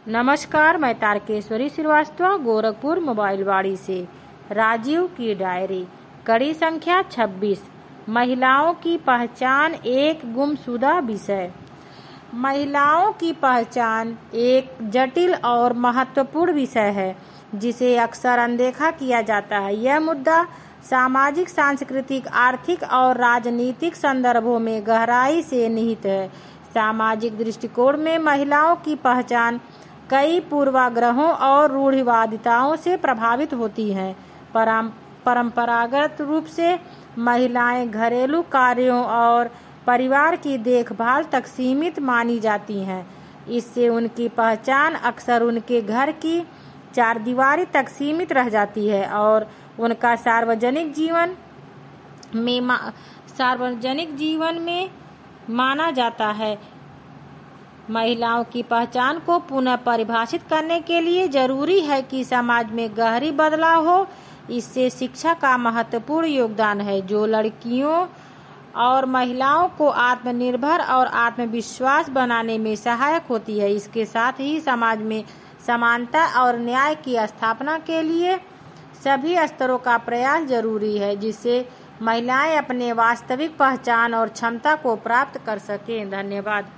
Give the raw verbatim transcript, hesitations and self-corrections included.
नमस्कार, मैं तारकेश्वरी श्रीवास्तव गोरखपुर मोबाइलवाड़ी से। राजीव की डायरी, कड़ी संख्या छब्बीस। महिलाओं की पहचान एक गुमशुदा विषय। महिलाओं की पहचान एक जटिल और महत्वपूर्ण विषय है जिसे अक्सर अनदेखा किया जाता है। यह मुद्दा सामाजिक, सांस्कृतिक, आर्थिक और राजनीतिक संदर्भों में गहराई से निहित है। सामाजिक दृष्टिकोण में महिलाओं की पहचान कई पूर्वाग्रहों और रूढ़िवादिताओं से प्रभावित होती हैं। परंपरागत रूप से महिलाएं घरेलू कार्यों और परिवार की देखभाल तक सीमित मानी जाती हैं। इससे उनकी पहचान अक्सर उनके घर की चारदीवारी तक सीमित रह जाती है और उनका सार्वजनिक जीवन में सार्वजनिक जीवन में माना जाता है। महिलाओं की पहचान को पुनः परिभाषित करने के लिए जरूरी है कि समाज में गहरी बदलाव हो। इससे शिक्षा का महत्वपूर्ण योगदान है, जो लड़कियों और महिलाओं को आत्मनिर्भर और आत्मविश्वास बनाने में सहायक होती है। इसके साथ ही समाज में समानता और न्याय की स्थापना के लिए सभी स्तरों का प्रयास जरूरी है, जिससे महिलाएं अपने वास्तविक पहचान और क्षमता को प्राप्त कर सकें। धन्यवाद।